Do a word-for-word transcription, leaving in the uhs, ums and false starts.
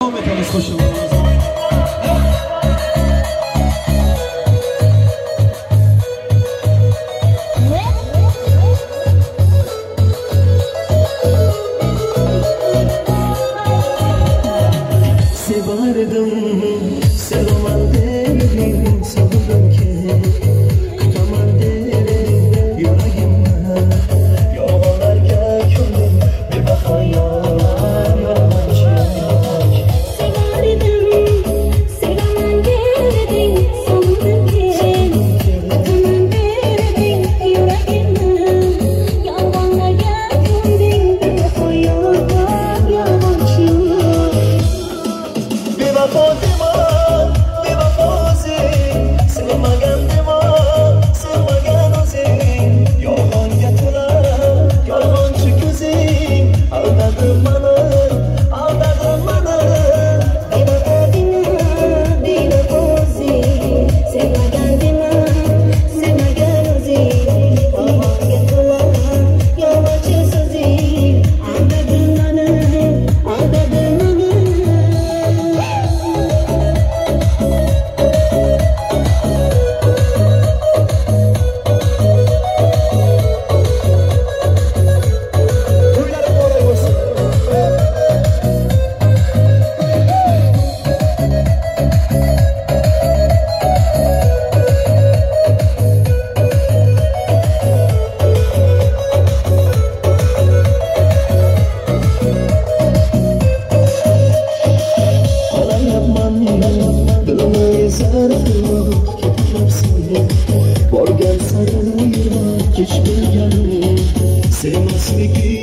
Devam ederiz koşullarımıza. Sevardım, sevmem derim, savurdum ki tutamam derim yüreğimde. Yollarga ko'nglim bir baho yo'q, yolg'onchi. Sevardim, sevaman derim, savurdum ki tutamam derim yüreğimde. Yollarga ko'nglim bir baho yo'q, yolg'onchi. Bevafo dema, bevafo sen, sevmagan dema, sevmagan o'zing. Yolg'onga to'la, yolg'onchi ko'zing, aldading mani, aldading mani. Bevafo dema, bevafo sen, sevmagan dema, sevmagan o'zing. Yolg'onga to'la, yolg'onchi so'zing, aldading mani, aldading mani. Borgan sayin yurma kech bilganim, sevmasliging